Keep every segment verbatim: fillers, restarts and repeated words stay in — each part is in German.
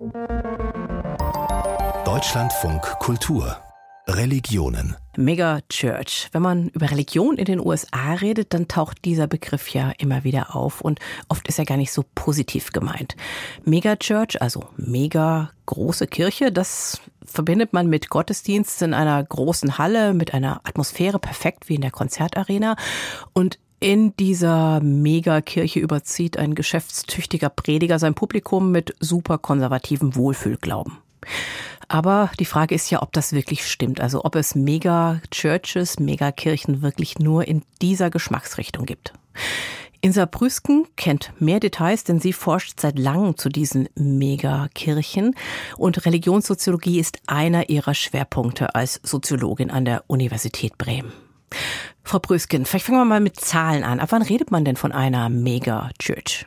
Deutschlandfunk Kultur Religionen. Megachurch. Wenn man über Religion in den U S A redet, dann taucht dieser Begriff ja immer wieder auf und oft ist er gar nicht so positiv gemeint. Megachurch, also mega große Kirche, das verbindet man mit Gottesdiensten in einer großen Halle, mit einer Atmosphäre perfekt wie in der Konzertarena. Und in dieser Megakirche überzieht ein geschäftstüchtiger Prediger sein Publikum mit super konservativem Wohlfühlglauben. Aber die Frage ist ja, ob das wirklich stimmt. Also ob es Mega-Churches, Megakirchen wirklich nur in dieser Geschmacksrichtung gibt. Insa Prüsken kennt mehr Details, denn sie forscht seit langem zu diesen Megakirchen. Und Religionssoziologie ist einer ihrer Schwerpunkte als Soziologin an der Universität Bremen. Frau Prüsken, vielleicht fangen wir mal mit Zahlen an. Ab wann redet man denn von einer Megachurch?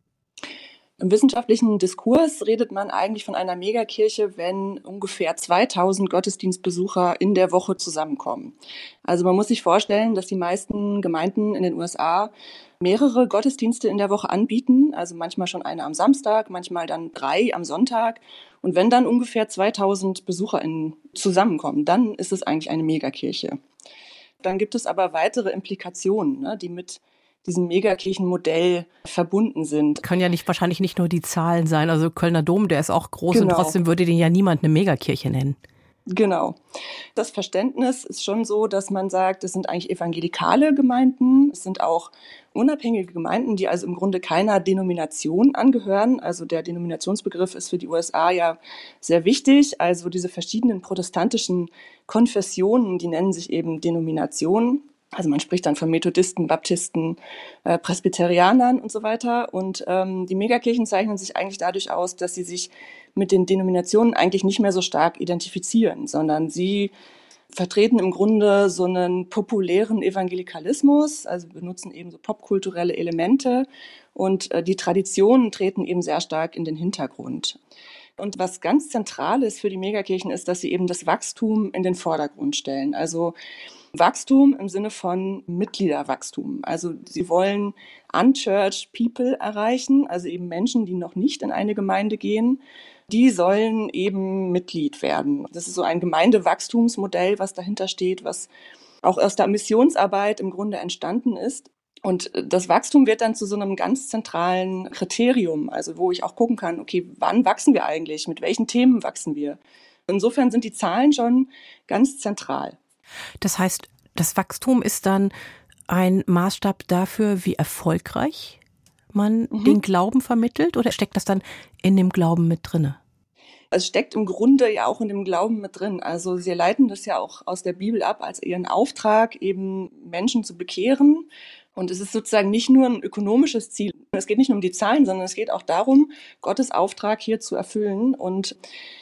Im wissenschaftlichen Diskurs redet man eigentlich von einer Megakirche, wenn ungefähr zweitausend Gottesdienstbesucher in der Woche zusammenkommen. Also man muss sich vorstellen, dass die meisten Gemeinden in den U S A mehrere Gottesdienste in der Woche anbieten, also manchmal schon eine am Samstag, manchmal dann drei am Sonntag. Und wenn dann ungefähr zweitausend BesucherInnen zusammenkommen, dann ist es eigentlich eine Megakirche. Dann gibt es aber weitere Implikationen, ne, die mit diesem Megakirchenmodell verbunden sind. Können ja nicht, wahrscheinlich nicht nur die Zahlen sein. Also Kölner Dom, der ist auch groß, genau. Und trotzdem würde den ja niemand eine Megakirche nennen. Genau. Das Verständnis ist schon so, dass man sagt, es sind eigentlich evangelikale Gemeinden, es sind auch unabhängige Gemeinden, die also im Grunde keiner Denomination angehören. Also der Denominationsbegriff ist für die U S A ja sehr wichtig. Also diese verschiedenen protestantischen Konfessionen, die nennen sich eben Denominationen. Also man spricht dann von Methodisten, Baptisten, äh, Presbyterianern und so weiter. Und ähm, die Megakirchen zeichnen sich eigentlich dadurch aus, dass sie sich mit den Denominationen eigentlich nicht mehr so stark identifizieren, sondern sie vertreten im Grunde so einen populären Evangelikalismus, also benutzen eben so popkulturelle Elemente und äh, die Traditionen treten eben sehr stark in den Hintergrund. Und was ganz zentral ist für die Megakirchen ist, dass sie eben das Wachstum in den Vordergrund stellen. Also Wachstum im Sinne von Mitgliederwachstum. Also sie wollen unchurched people erreichen, also eben Menschen, die noch nicht in eine Gemeinde gehen. Die sollen eben Mitglied werden. Das ist so ein Gemeindewachstumsmodell, was dahinter steht, was auch aus der Missionsarbeit im Grunde entstanden ist. Und das Wachstum wird dann zu so einem ganz zentralen Kriterium, also wo ich auch gucken kann, okay, wann wachsen wir eigentlich, mit welchen Themen wachsen wir? Insofern sind die Zahlen schon ganz zentral. Das heißt, das Wachstum ist dann ein Maßstab dafür, wie erfolgreich man mhm. den Glauben vermittelt, oder steckt das dann in dem Glauben mit drinne? Es steckt im Grunde ja auch in dem Glauben mit drin. Also sie leiten das ja auch aus der Bibel ab als ihren Auftrag, eben Menschen zu bekehren. Und es ist sozusagen nicht nur ein ökonomisches Ziel. Es geht nicht nur um die Zahlen, sondern es geht auch darum, Gottes Auftrag hier zu erfüllen. Und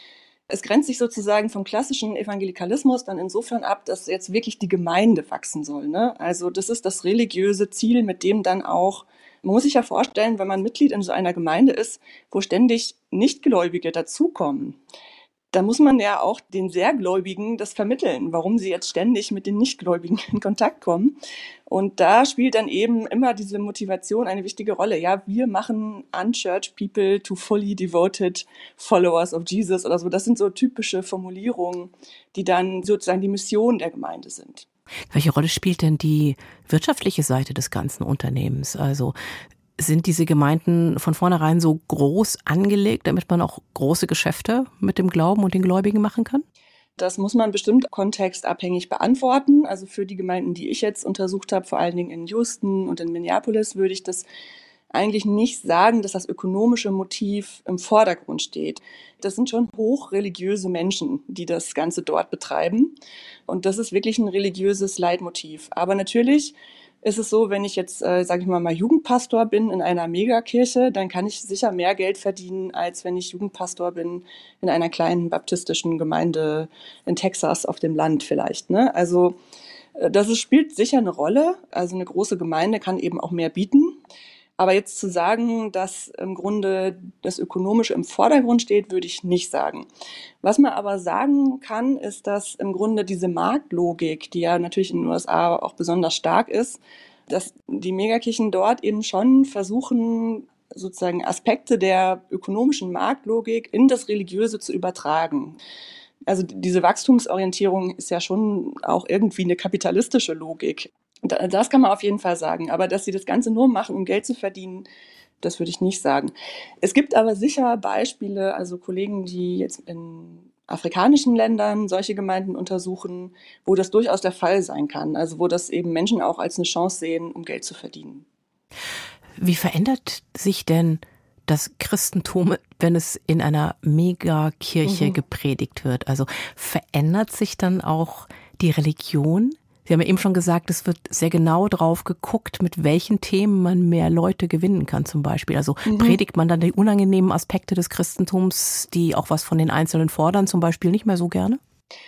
es grenzt sich sozusagen vom klassischen Evangelikalismus dann insofern ab, dass jetzt wirklich die Gemeinde wachsen soll, ne? Also das ist das religiöse Ziel, mit dem dann auch, man muss sich ja vorstellen, wenn man Mitglied in so einer Gemeinde ist, wo ständig Nichtgläubige dazukommen, da muss man ja auch den Sehr-Gläubigen das vermitteln, warum sie jetzt ständig mit den Nichtgläubigen in Kontakt kommen. Und da spielt dann eben immer diese Motivation eine wichtige Rolle. Ja, wir machen unchurched people to fully devoted followers of Jesus oder so. Das sind so typische Formulierungen, die dann sozusagen die Mission der Gemeinde sind. Welche Rolle spielt denn die wirtschaftliche Seite des ganzen Unternehmens? Also sind diese Gemeinden von vornherein so groß angelegt, damit man auch große Geschäfte mit dem Glauben und den Gläubigen machen kann? Das muss man bestimmt kontextabhängig beantworten. Also für die Gemeinden, die ich jetzt untersucht habe, vor allen Dingen in Houston und in Minneapolis, würde ich das eigentlich nicht sagen, dass das ökonomische Motiv im Vordergrund steht. Das sind schon hochreligiöse Menschen, die das Ganze dort betreiben. Und das ist wirklich ein religiöses Leitmotiv. Aber natürlich ist es so, wenn ich jetzt, äh, sage ich mal, mal Jugendpastor bin in einer Megakirche, dann kann ich sicher mehr Geld verdienen, als wenn ich Jugendpastor bin in einer kleinen baptistischen Gemeinde in Texas auf dem Land vielleicht, ne? Also äh, das ist, spielt sicher eine Rolle. Also eine große Gemeinde kann eben auch mehr bieten. Aber jetzt zu sagen, dass im Grunde das Ökonomische im Vordergrund steht, würde ich nicht sagen. Was man aber sagen kann, ist, dass im Grunde diese Marktlogik, die ja natürlich in den U S A auch besonders stark ist, dass die Megakirchen dort eben schon versuchen, sozusagen Aspekte der ökonomischen Marktlogik in das Religiöse zu übertragen. Also diese Wachstumsorientierung ist ja schon auch irgendwie eine kapitalistische Logik. Das kann man auf jeden Fall sagen. Aber dass sie das Ganze nur machen, um Geld zu verdienen, das würde ich nicht sagen. Es gibt aber sicher Beispiele, also Kollegen, die jetzt in afrikanischen Ländern solche Gemeinden untersuchen, wo das durchaus der Fall sein kann. Also wo das eben Menschen auch als eine Chance sehen, um Geld zu verdienen. Wie verändert sich denn das Christentum, wenn es in einer Megakirche mhm. gepredigt wird? Also verändert sich dann auch die Religion? Sie haben ja eben schon gesagt, es wird sehr genau drauf geguckt, mit welchen Themen man mehr Leute gewinnen kann zum Beispiel. Also mhm. predigt man dann die unangenehmen Aspekte des Christentums, die auch was von den Einzelnen fordern, zum Beispiel nicht mehr so gerne?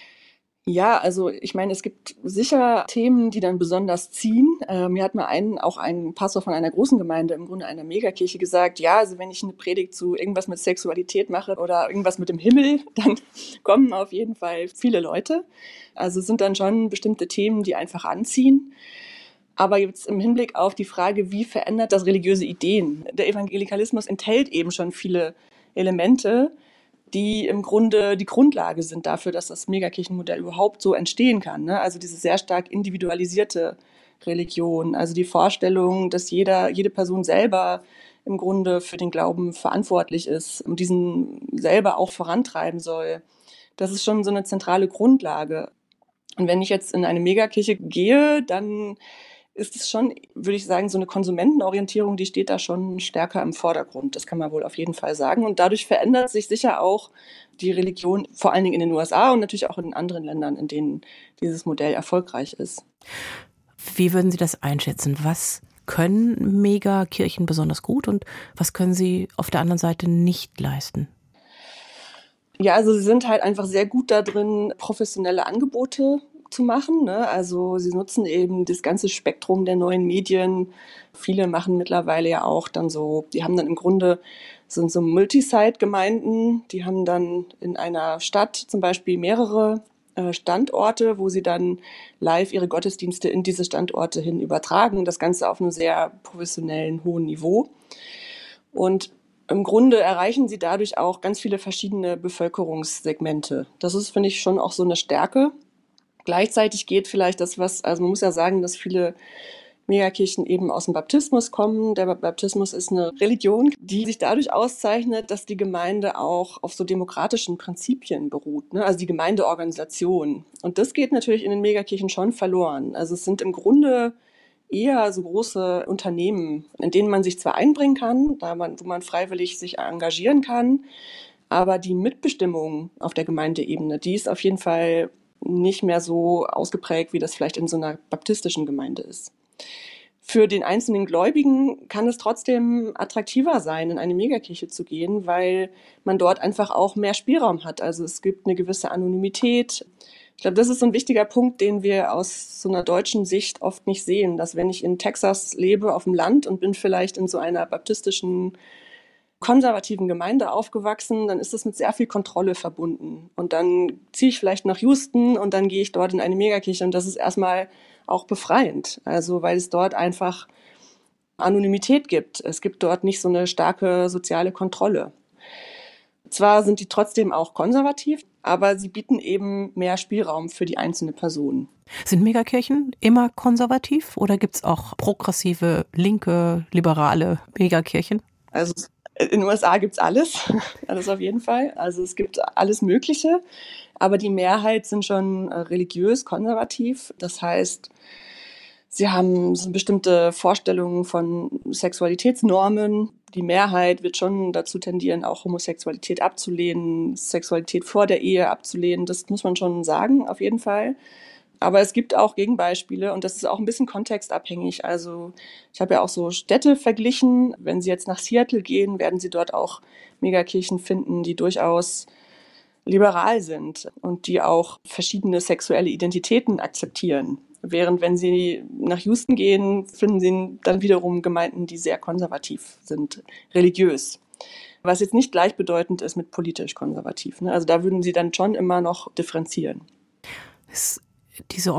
Ja, also ich meine, es gibt sicher Themen, die dann besonders ziehen. Äh, mir hat mal ein, auch ein Pastor von einer großen Gemeinde, im Grunde einer Megakirche, gesagt, ja, also wenn ich eine Predigt zu irgendwas mit Sexualität mache oder irgendwas mit dem Himmel, dann kommen auf jeden Fall viele Leute. Also es sind dann schon bestimmte Themen, die einfach anziehen. Aber jetzt im Hinblick auf die Frage, wie verändert das religiöse Ideen? Der Evangelikalismus enthält eben schon viele Elemente, die im Grunde die Grundlage sind dafür, dass das Megakirchenmodell überhaupt so entstehen kann. Ne? Also diese sehr stark individualisierte Religion, also die Vorstellung, dass jeder, jede Person selber im Grunde für den Glauben verantwortlich ist und diesen selber auch vorantreiben soll. Das ist schon so eine zentrale Grundlage. Und wenn ich jetzt in eine Megakirche gehe, dann ist es schon, würde ich sagen, so eine Konsumentenorientierung, die steht da schon stärker im Vordergrund. Das kann man wohl auf jeden Fall sagen. Und dadurch verändert sich sicher auch die Religion, vor allen Dingen in den U S A und natürlich auch in anderen Ländern, in denen dieses Modell erfolgreich ist. Wie würden Sie das einschätzen? Was können Megakirchen besonders gut und was können sie auf der anderen Seite nicht leisten? Ja, also sie sind halt einfach sehr gut da drin, professionelle Angebote zu machen. Ne? Also sie nutzen eben das ganze Spektrum der neuen Medien. Viele machen mittlerweile ja auch dann so, die haben dann im Grunde, sind so Multisite-Gemeinden, die haben dann in einer Stadt zum Beispiel mehrere äh, Standorte, wo sie dann live ihre Gottesdienste in diese Standorte hin übertragen. Das Ganze auf einem sehr professionellen, hohen Niveau. Und im Grunde erreichen sie dadurch auch ganz viele verschiedene Bevölkerungssegmente. Das ist, finde ich, schon auch so eine Stärke. Gleichzeitig geht vielleicht das, was, also man muss ja sagen, dass viele Megakirchen eben aus dem Baptismus kommen. Der Baptismus ist eine Religion, die sich dadurch auszeichnet, dass die Gemeinde auch auf so demokratischen Prinzipien beruht, ne? Also die Gemeindeorganisation. Und das geht natürlich in den Megakirchen schon verloren. Also es sind im Grunde eher so große Unternehmen, in denen man sich zwar einbringen kann, da man, wo man freiwillig sich engagieren kann, aber die Mitbestimmung auf der Gemeindeebene, die ist auf jeden Fall nicht mehr so ausgeprägt, wie das vielleicht in so einer baptistischen Gemeinde ist. Für den einzelnen Gläubigen kann es trotzdem attraktiver sein, in eine Megakirche zu gehen, weil man dort einfach auch mehr Spielraum hat. Also es gibt eine gewisse Anonymität. Ich glaube, das ist so ein wichtiger Punkt, den wir aus so einer deutschen Sicht oft nicht sehen, dass wenn ich in Texas lebe, auf dem Land und bin vielleicht in so einer baptistischen konservativen Gemeinde aufgewachsen, dann ist das mit sehr viel Kontrolle verbunden. Und dann ziehe ich vielleicht nach Houston und dann gehe ich dort in eine Megakirche und das ist erstmal auch befreiend. Also weil es dort einfach Anonymität gibt. Es gibt dort nicht so eine starke soziale Kontrolle. Zwar sind die trotzdem auch konservativ, aber sie bieten eben mehr Spielraum für die einzelne Person. Sind Megakirchen immer konservativ oder gibt es auch progressive, linke, liberale Megakirchen? Also in den U S A gibt's alles, alles auf jeden Fall. Also es gibt alles Mögliche, aber die Mehrheit sind schon religiös konservativ. Das heißt, sie haben so bestimmte Vorstellungen von Sexualitätsnormen. Die Mehrheit wird schon dazu tendieren, auch Homosexualität abzulehnen, Sexualität vor der Ehe abzulehnen. Das muss man schon sagen, auf jeden Fall. Aber es gibt auch Gegenbeispiele und das ist auch ein bisschen kontextabhängig. Also ich habe ja auch so Städte verglichen. Wenn Sie jetzt nach Seattle gehen, werden Sie dort auch Megakirchen finden, die durchaus liberal sind und die auch verschiedene sexuelle Identitäten akzeptieren. Während wenn Sie nach Houston gehen, finden Sie dann wiederum Gemeinden, die sehr konservativ sind, religiös. Was jetzt nicht gleichbedeutend ist mit politisch konservativ. Also da würden Sie dann schon immer noch differenzieren. Ist diese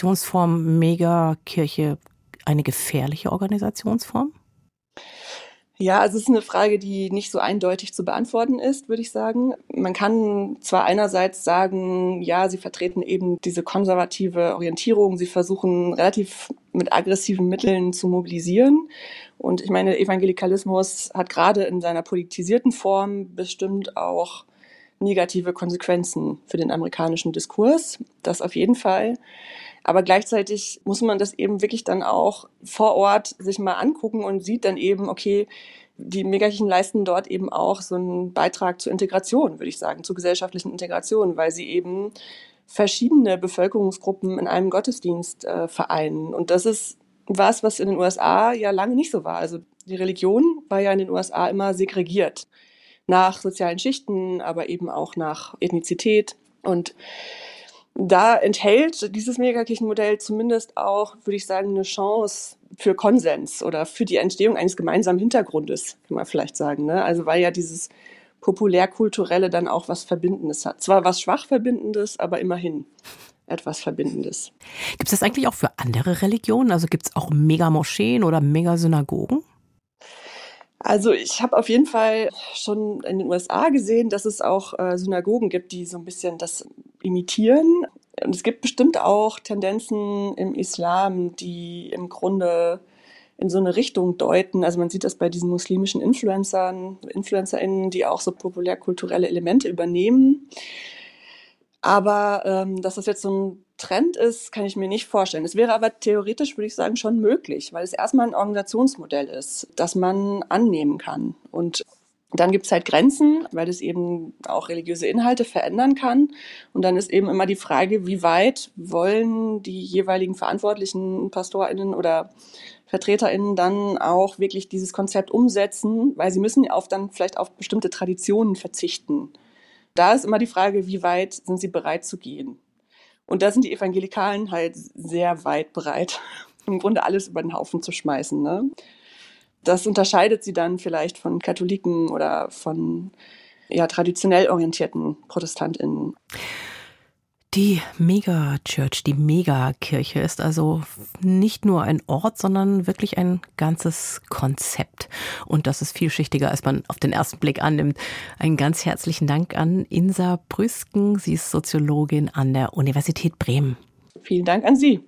Organisationsform Megakirche eine gefährliche Organisationsform? Ja, also es ist eine Frage, die nicht so eindeutig zu beantworten ist, würde ich sagen. Man kann zwar einerseits sagen, ja, sie vertreten eben diese konservative Orientierung, sie versuchen relativ mit aggressiven Mitteln zu mobilisieren. Und ich meine, Evangelikalismus hat gerade in seiner politisierten Form bestimmt auch negative Konsequenzen für den amerikanischen Diskurs. Das auf jeden Fall. Aber gleichzeitig muss man das eben wirklich dann auch vor Ort sich mal angucken und sieht dann eben, okay, die Megakirchen leisten dort eben auch so einen Beitrag zur Integration, würde ich sagen, zur gesellschaftlichen Integration, weil sie eben verschiedene Bevölkerungsgruppen in einem Gottesdienst äh, vereinen. Und das ist was, was in den U S A ja lange nicht so war. Also die Religion war ja in den U S A immer segregiert. Nach sozialen Schichten, aber eben auch nach Ethnizität. Und da enthält dieses Megakirchenmodell zumindest auch, würde ich sagen, eine Chance für Konsens oder für die Entstehung eines gemeinsamen Hintergrundes, kann man vielleicht sagen. Ne? Also weil ja dieses Populärkulturelle dann auch was Verbindendes hat. Zwar was Schwach-Verbindendes, aber immerhin etwas Verbindendes. Gibt es das eigentlich auch für andere Religionen? Also gibt es auch Megamoscheen oder Megasynagogen? Also ich habe auf jeden Fall schon in den U S A gesehen, dass es auch äh, Synagogen gibt, die so ein bisschen das imitieren. Und es gibt bestimmt auch Tendenzen im Islam, die im Grunde in so eine Richtung deuten. Also man sieht das bei diesen muslimischen Influencern, InfluencerInnen, die auch so populärkulturelle Elemente übernehmen. Aber ähm, dass das jetzt so ein Trend ist, kann ich mir nicht vorstellen. Es wäre aber theoretisch, würde ich sagen, schon möglich, weil es erstmal ein Organisationsmodell ist, das man annehmen kann. Und dann gibt es halt Grenzen, weil es eben auch religiöse Inhalte verändern kann. Und dann ist eben immer die Frage, wie weit wollen die jeweiligen verantwortlichen PastorInnen oder VertreterInnen dann auch wirklich dieses Konzept umsetzen, weil sie müssen auf dann vielleicht auf bestimmte Traditionen verzichten. Da ist immer die Frage, wie weit sind sie bereit zu gehen? Und da sind die Evangelikalen halt sehr weit bereit, im Grunde alles über den Haufen zu schmeißen. Ne? Das unterscheidet sie dann vielleicht von Katholiken oder von ja, traditionell orientierten ProtestantInnen. Die Megachurch, die Megakirche ist also nicht nur ein Ort, sondern wirklich ein ganzes Konzept. Und das ist vielschichtiger, als man auf den ersten Blick annimmt. Einen ganz herzlichen Dank an Insa Brüsken. Sie ist Soziologin an der Universität Bremen. Vielen Dank an Sie.